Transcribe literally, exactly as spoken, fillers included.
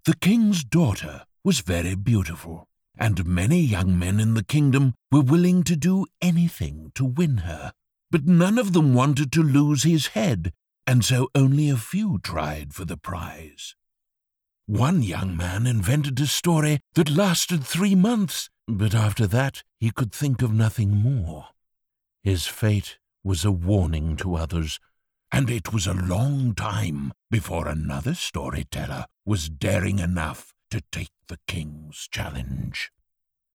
The king's daughter was very beautiful, and many young men in the kingdom were willing to do anything to win her. But none of them wanted to lose his head, and so only a few tried for the prize. One young man invented a story that lasted three months, but after that he could think of nothing more. His fate was a warning to others, and it was a long time before another storyteller was daring enough to take the king's challenge.